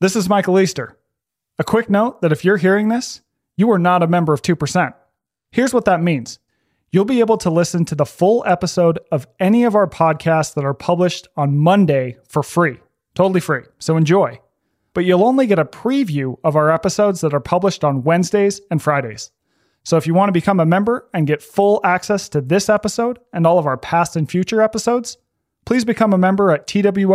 This is Michael Easter. A quick note that if you're hearing this, you are not a member of 2%. Here's what that means. You'll be able to listen to the full episode of any of our podcasts that are published on Monday for free. Totally free, so enjoy. But you'll only get a preview of our episodes that are published on Wednesdays and Fridays. So if you want to become a member and get full access to this episode and all of our past and future episodes, please become a member at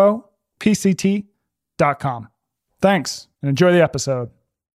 twopct.com. Thanks, and enjoy the episode.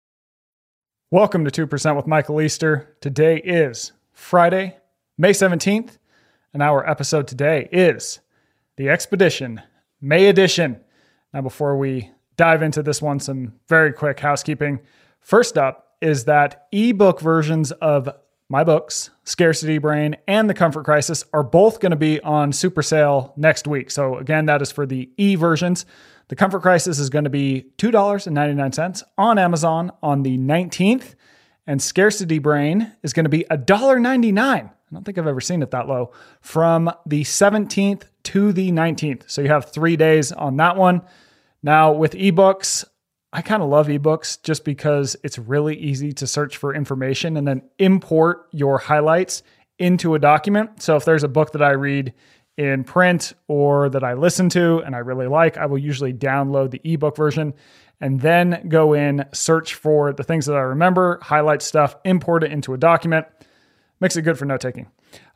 Welcome to 2% with Michael Easter. Today is Friday, May 17th, and our episode today is The Expedition, May edition. Now, before we dive into this one, some very quick housekeeping. First up is that ebook versions of my books, Scarcity Brain and The Comfort Crisis, are both going to be on super sale next week. So again, that is for the e-versions. The Comfort Crisis is going to be $2.99 on Amazon on the 19th, and Scarcity Brain is going to be $1.99. I don't think I've ever seen it that low, from the 17th to the 19th. So you have 3 days on that one. Now with ebooks, I kind of love ebooks just because it's really easy to search for information and then import your highlights into a document. So if there's a book that I read in print or that I listen to and I really like, I will usually download the ebook version and then go in, search for the things that I remember, highlight stuff, import it into a document. Makes it good for note-taking.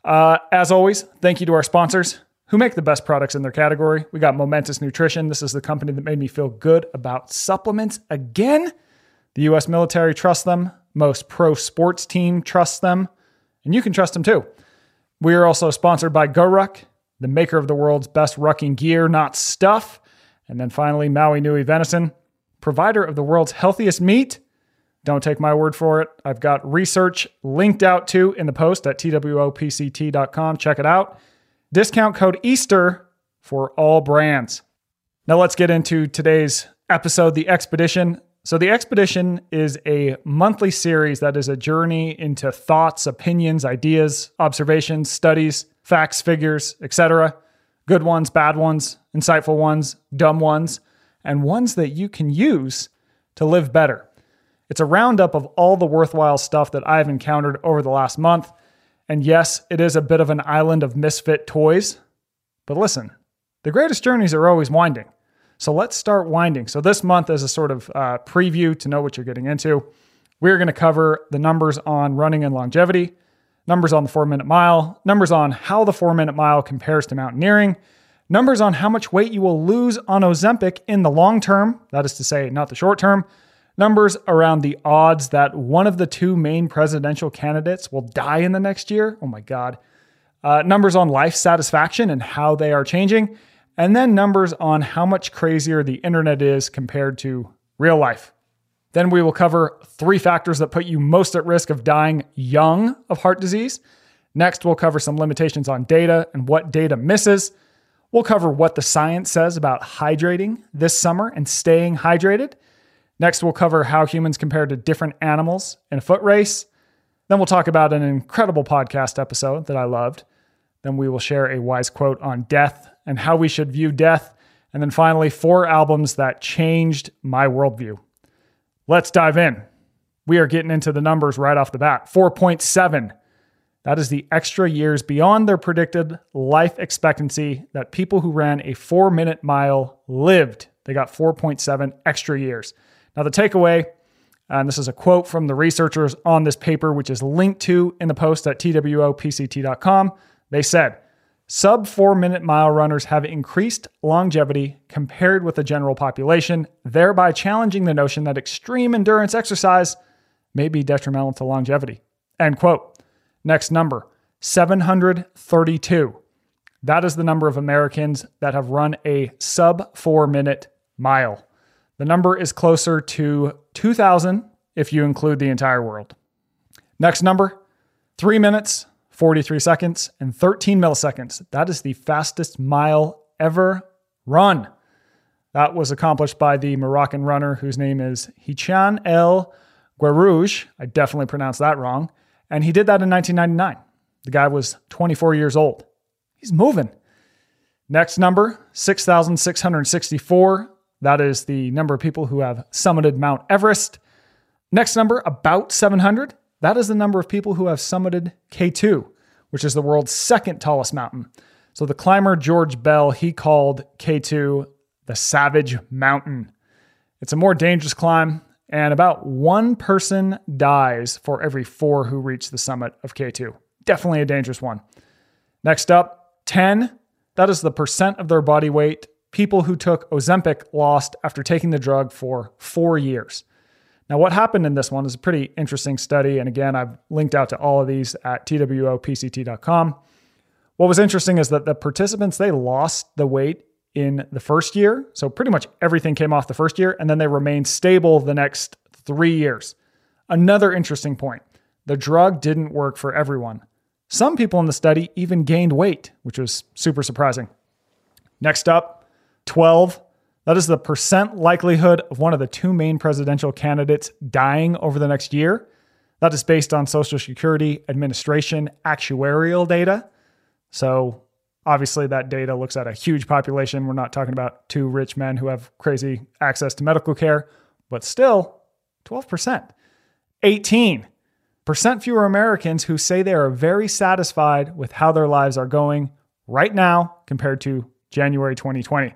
As always, thank you to our sponsors who make the best products in their category. We got Momentous Nutrition. This is the company that made me feel good about supplements again. The U.S. military trusts them. Most pro sports team trusts them. And you can trust them too. We are also sponsored by GoRuck, the maker of the world's best rucking gear, not stuff. And then finally, Maui Nui Venison, provider of the world's healthiest meat. Don't take my word for it. I've got research linked out to in the post at twopct.com. Check it out. Discount code Easter for all brands. Now let's get into today's episode, The Expedition. So The Expedition is a monthly series that is a journey into thoughts, opinions, ideas, observations, studies, facts, figures, etc. Good ones, bad ones, insightful ones, dumb ones, and ones that you can use to live better. It's a roundup of all the worthwhile stuff that I've encountered over the last month. And yes, it is a bit of an island of misfit toys. But listen, the greatest journeys are always winding. So let's start winding. So this month, as a sort of preview to know what you're getting into, we're going to cover the numbers on running and longevity, numbers on the 4-minute mile, numbers on how the 4-minute mile compares to mountaineering, numbers on how much weight you will lose on Ozempic in the long term, that is to say, not the short term, numbers around the odds that one of the two main presidential candidates will die in the next year. Oh my God. Numbers on life satisfaction and how they are changing. And then numbers on how much crazier the internet is compared to real life. Then we will cover 3 factors that put you most at risk of dying young of heart disease. Next, we'll cover some limitations on data and what data misses. We'll cover what the science says about hydrating this summer and staying hydrated. Next, we'll cover how humans compare to different animals in a foot race. Then we'll talk about an incredible podcast episode that I loved. Then we will share a wise quote on death and how we should view death. And then finally, 4 albums that changed my worldview. Let's dive in. We are getting into the numbers right off the bat. 4.7. That is the extra years beyond their predicted life expectancy that people who ran a 4-minute mile lived. They got 4.7 extra years. Now, the takeaway, and this is a quote from the researchers on this paper, which is linked to in the post at twopct.com. They said, sub 4-minute mile runners have increased longevity compared with the general population, thereby challenging the notion that extreme endurance exercise may be detrimental to longevity. End quote. Next number, 732. That is the number of Americans that have run a sub 4-minute mile. The number is closer to 2,000 if you include the entire world. Next number, 3 minutes, 43 seconds, and 13 milliseconds. That is the fastest mile ever run. That was accomplished by the Moroccan runner whose name is Hicham El Guerrouj. I definitely pronounced that wrong. And he did that in 1999. The guy was 24 years old. He's moving. Next number, 6,664. That is the number of people who have summited Mount Everest. Next number, about 700. That is the number of people who have summited K2, which is the world's second tallest mountain. So the climber George Bell, he called K2 the Savage Mountain. It's a more dangerous climb, and about one person dies for every 4 who reach the summit of K2. Definitely a dangerous one. Next up, 10. That is the percent of their body weight people who took Ozempic lost after taking the drug for 4 years. Now, what happened in this one is a pretty interesting study. And again, I've linked out to all of these at twopct.com. What was interesting is that the participants, they lost the weight in the first year. So pretty much everything came off the first year, and then they remained stable the next 3 years. Another interesting point, the drug didn't work for everyone. Some people in the study even gained weight, which was super surprising. Next up, 12. That is the percent likelihood of one of the 2 main presidential candidates dying over the next year. That is based on Social Security Administration actuarial data. So obviously that data looks at a huge population. We're not talking about 2 rich men who have crazy access to medical care, but still 12%. 18% fewer Americans who say they are very satisfied with how their lives are going right now compared to January 2020.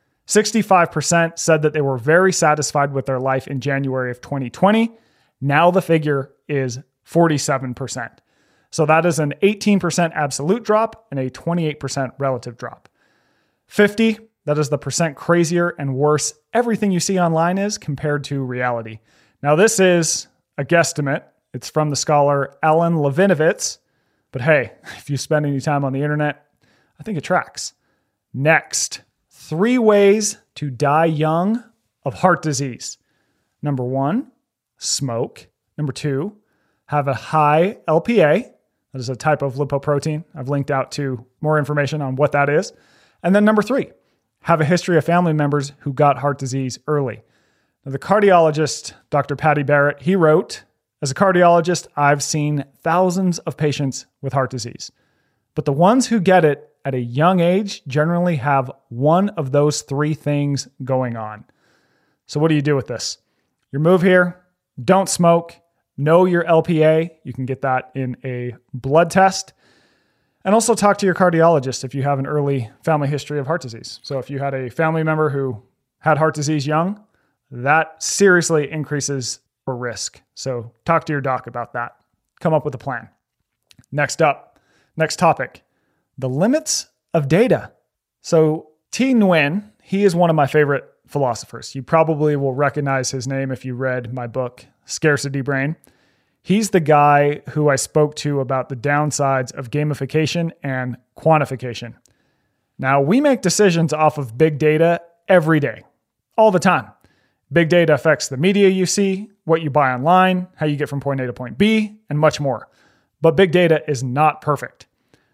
65% said that they were very satisfied with their life in January of 2020. Now the figure is 47%. So that is an 18% absolute drop and a 28% relative drop. 50, that is the percent crazier and worse everything you see online is compared to reality. Now this is a guesstimate. It's from the scholar Alan Levinovitz. But hey, if you spend any time on the internet, I think it tracks. Next, 3 ways to die young of heart disease. Number 1, smoke. Number 2, have a high LPA. That is a type of lipoprotein. I've linked out to more information on what that is. And then number 3, have a history of family members who got heart disease early. Now, the cardiologist, Dr. Patty Barrett, he wrote, as a cardiologist, I've seen thousands of patients with heart disease. But the ones who get it at a young age generally have one of those 3 things going on. So what do you do with this? Your move here, don't smoke, know your LPA. You can get that in a blood test. And also talk to your cardiologist if you have an early family history of heart disease. So if you had a family member who had heart disease young, that seriously increases your risk. So talk to your doc about that. Come up with a plan. Next topic. The limits of data. So Thi Nguyen, he is one of my favorite philosophers. You probably will recognize his name if you read my book, Scarcity Brain. He's the guy who I spoke to about the downsides of gamification and quantification. Now, we make decisions off of big data every day, all the time. Big data affects the media you see, what you buy online, how you get from point A to point B, and much more. But big data is not perfect.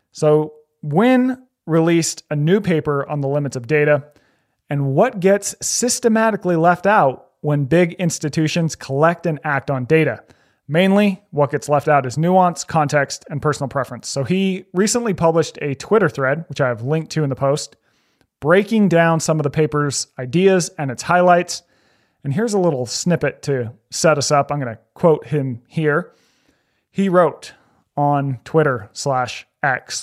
So Nguyen released a new paper on the limits of data and what gets systematically left out when big institutions collect and act on data. Mainly, what gets left out is nuance, context, and personal preference. So he recently published a Twitter thread, which I have linked to in the post, breaking down some of the paper's ideas and its highlights. And here's a little snippet to set us up. I'm going to quote him here. He wrote on Twitter/X,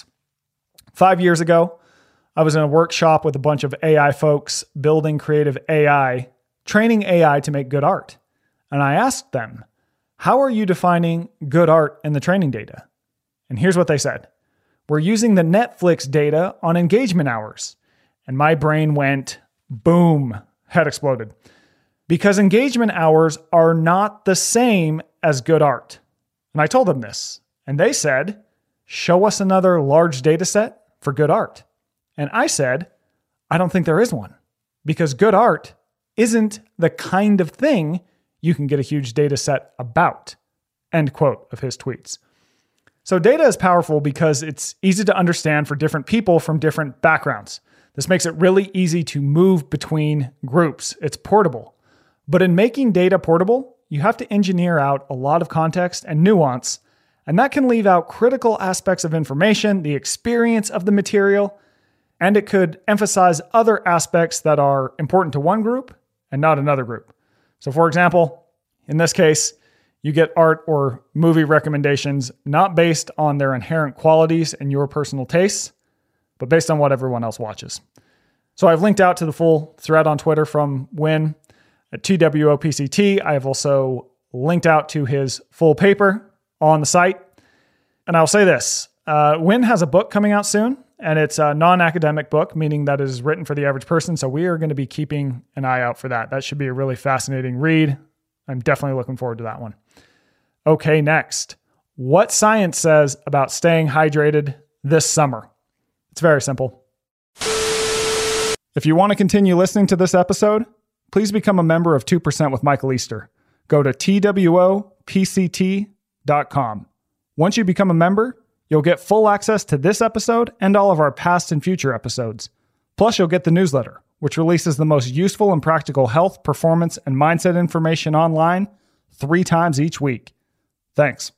5 years ago, I was in a workshop with a bunch of AI folks building creative AI, training AI to make good art. And I asked them, how are you defining good art in the training data? And here's what they said. We're using the Netflix data on engagement hours. And my brain went, boom, head exploded. Because engagement hours are not the same as good art. And I told them this. And they said, show us another large data set for good art. And I said, I don't think there is one. Because good art isn't the kind of thing you can get a huge data set about. End quote of his tweets. So data is powerful because it's easy to understand for different people from different backgrounds. This makes it really easy to move between groups. It's portable. But in making data portable, you have to engineer out a lot of context and nuance, and that can leave out critical aspects of information, the experience of the material, and it could emphasize other aspects that are important to one group and not another group. So for example, in this case, you get art or movie recommendations not based on their inherent qualities and your personal tastes, but based on what everyone else watches. So I've linked out to the full thread on Twitter from Win at TWOPCT. I have also linked out to his full paper on the site. And I'll say this, Win has a book coming out soon, and it's a non-academic book, meaning that it is written for the average person. So we are going to be keeping an eye out for that. That should be a really fascinating read. I'm definitely looking forward to that one. Okay, next. What science says about staying hydrated this summer? It's very simple. If you want to continue listening to this episode, please become a member of 2% with Michael Easter. Go to TWOPCT.com. Once you become a member, you'll get full access to this episode and all of our past and future episodes. Plus, you'll get the newsletter, which releases the most useful and practical health, performance, and mindset information online 3 times each week. Thanks.